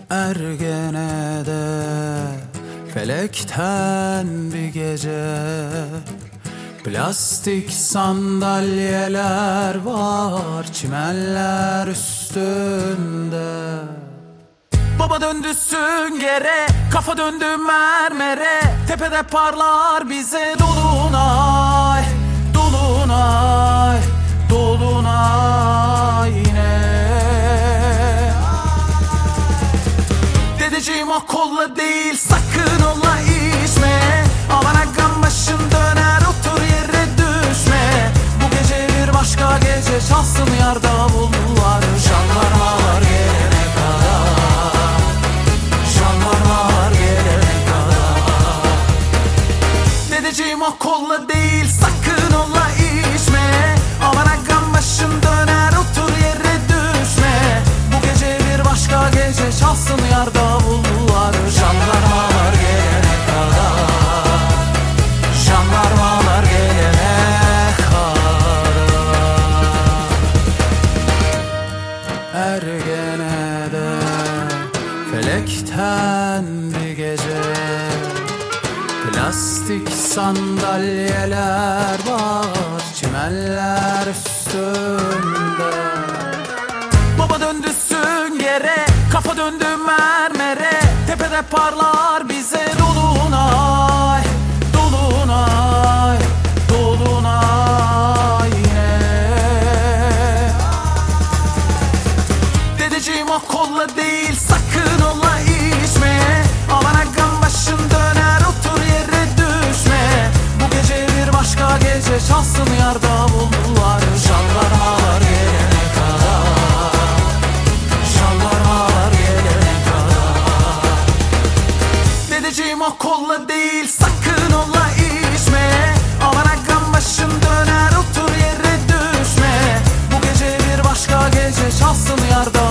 Ergene'de felekten bir gece, plastik sandalyeler var çimenler üstünde. Baba döndü süngere, kafa döndü mermere, tepede parlar bize dolunay, dolunay, dolunay yine. Dedeciğim o kolla değil, sakın ola içme. Aman agam başın döner, otur yere düşme. Bu gece bir başka gece, çalsın yar davullar. Jandarmalar gelene kadar, jandarmalar gelene kadar. Dedeciğim o kolla değil, sakın ola içme. Aman agam başın döner, otur yere düşme. Bu gece bir başka gece, çalsın yar davullar. Jandarmalar gelene kadar, jandarmalar gelene kadar. Ergene'de felekten bir gece, plastik sandalyeler var çimenler üstünde. Baba döndü süngere, kafa döndü mermere, tepede parlar bize dolunay, dolunay, dolunay yine. Dedeciğim o kolla değil, sakın ola içme. Aman agam başın döner, otur yere düşme. Bu gece bir başka gece, çalsın yar davullar. Jandarmalar gelene kadar, jandarmalar gelene kadar. Dedeciğim o kolla değil, sakın ola içme. Aman agam başın döner, otur yere düşme. Bu gece bir başka gece, çalsın yar davullar.